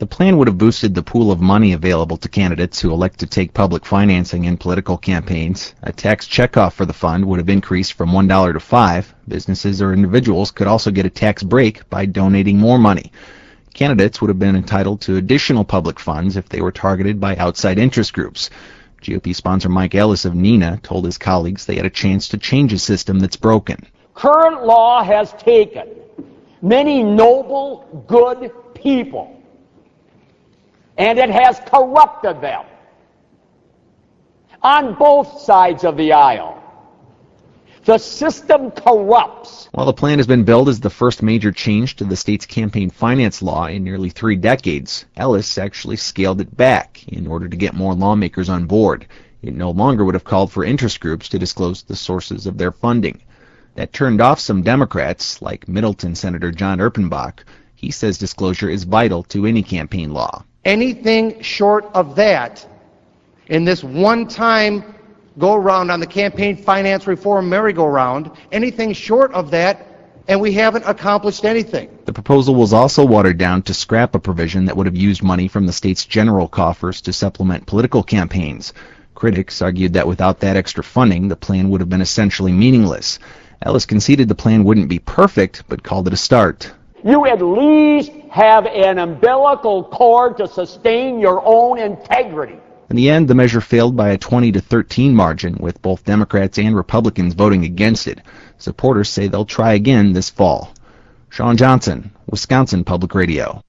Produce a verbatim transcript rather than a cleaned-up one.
The plan would have boosted the pool of money available to candidates who elect to take public financing in political campaigns. A tax checkoff for the fund would have increased from one dollar to five dollars. Businesses or individuals could also get a tax break by donating more money. Candidates would have been entitled to additional public funds if they were targeted by outside interest groups. G O P sponsor Mike Ellis of Neenah told his colleagues they had a chance to change a system that's broken. Current law has taken many noble, good people, and it has corrupted them on both sides of the aisle. The system corrupts. While the plan has been billed as the first major change to the state's campaign finance law in nearly three decades, Ellis actually scaled it back in order to get more lawmakers on board. It no longer would have called for interest groups to disclose the sources of their funding. That turned off some Democrats, like Middleton Senator John Erpenbach. He says disclosure is vital to any campaign law. Anything short of that in this one-time go-around on the campaign finance reform merry-go-round, anything short of that, and we haven't accomplished anything. The proposal was also watered down to scrap a provision that would have used money from the state's general coffers to supplement political campaigns. Critics argued that without that extra funding, the plan would have been essentially meaningless. Ellis conceded the plan wouldn't be perfect, but called it a start. You at least have an umbilical cord to sustain your own integrity. In the end, the measure failed by a twenty to thirteen margin, with both Democrats and Republicans voting against it. Supporters say they'll try again this fall. Sean Johnson, Wisconsin Public Radio.